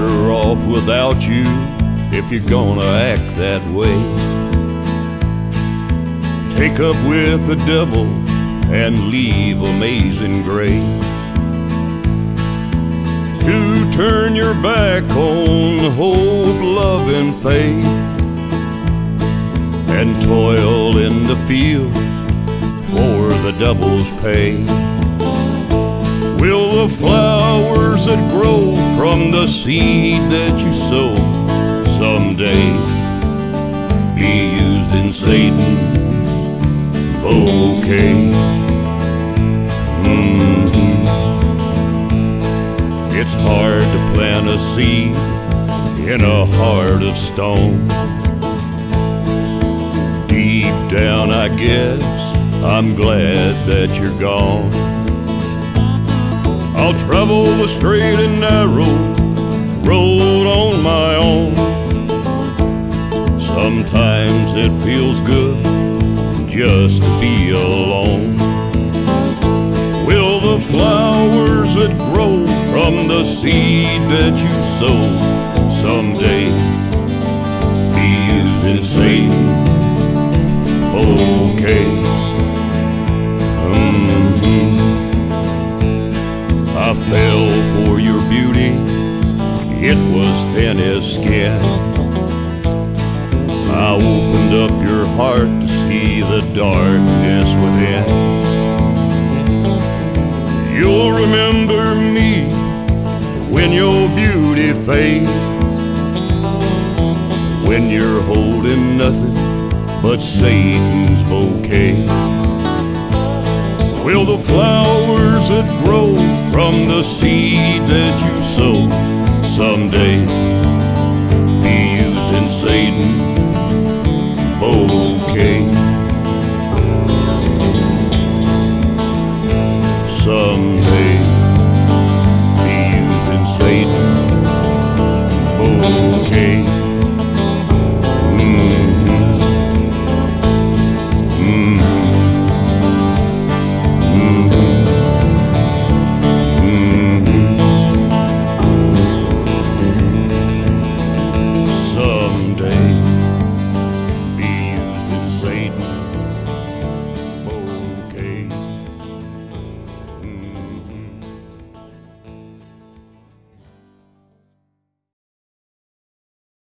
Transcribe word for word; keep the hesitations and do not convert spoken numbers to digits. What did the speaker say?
better off without you if you're gonna act that way. Take up with the devil and leave Amazing Grace. To turn your back on hope, love, and faith, and toil in the fields for the devil's pay. Will the flowers that grow from the seed that you sow someday be used in Satan's bouquet? Mm-hmm. It's hard to plant a seed in a heart of stone. Deep down, I guess I'm glad that you're gone. I'll travel the straight and narrow road on my own. Sometimes it feels good just to be alone. Will the flowers that grow from the seed that you sow someday be used in Satan's bouquet? Mm-hmm. I fell for your beauty, it was thin as skin. I opened up your heart to see the darkness within. You'll remember me when your beauty fades, when you're holding nothing but Satan's bouquet. Will the flowers that grow from the seed that you sow someday